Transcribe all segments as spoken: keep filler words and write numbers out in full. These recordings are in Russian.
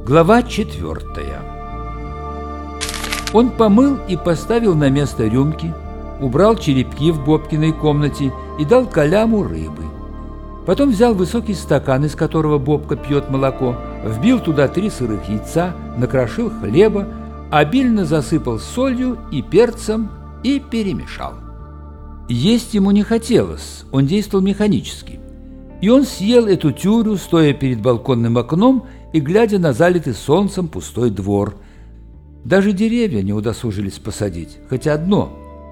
Глава четвертая. Он помыл и поставил на место рюмки, убрал черепки в Бобкиной комнате и дал Коляму рыбы. Потом взял высокий стакан, из которого Бобка пьет молоко, вбил туда три сырых яйца, накрошил хлеба, обильно засыпал солью и перцем и перемешал. Есть ему не хотелось, он действовал механически. И он съел эту тюрю, стоя перед балконным окном и глядя на залитый солнцем пустой двор. Даже деревья не удосужились посадить, хотя одно.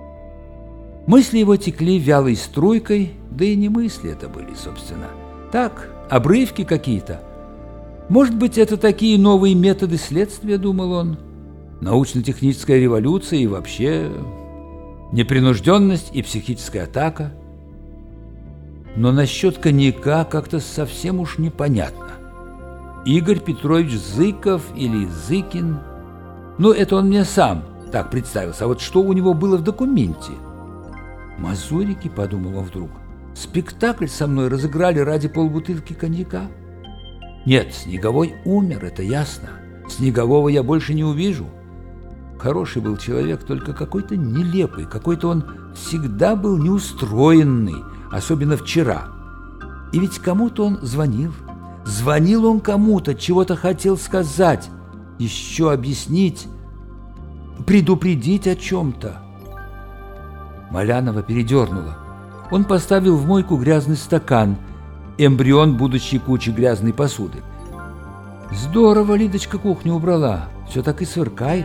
Мысли его текли вялой струйкой, да и не мысли это были, собственно. Так, обрывки какие-то. Может быть, это такие новые методы следствия, думал он. Научно-техническая революция и вообще непринужденность и психическая атака. Но насчет коньяка как-то совсем уж непонятно. Игорь Петрович Зыков или Зыкин? Ну, это он мне сам так представился. А вот что у него было в документе? Мазурики, подумал он вдруг. Спектакль со мной разыграли ради полбутылки коньяка? Нет, Снеговой умер, это ясно. Снегового я больше не увижу. Хороший был человек, только какой-то нелепый, какой-то он всегда был неустроенный, особенно вчера. И ведь кому-то он звонил. Звонил он кому-то, чего-то хотел сказать, еще объяснить, предупредить о чем-то. Малянова передернула. Он поставил в мойку грязный стакан, эмбрион будущей кучи грязной посуды. Здорово Лидочка кухню убрала, все так и сверкает.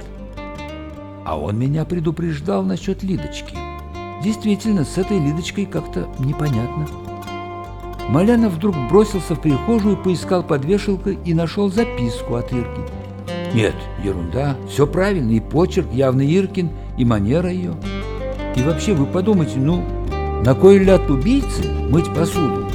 А он меня предупреждал насчет Лидочки. Действительно, с этой Лидочкой как-то непонятно. Малянов вдруг бросился в прихожую, поискал под вешалкой и нашел записку от Ирки. Нет, ерунда, все правильно, и почерк явно Иркин, и манера ее. И вообще, вы подумайте, ну, на кой ляд убийцы мыть посуду?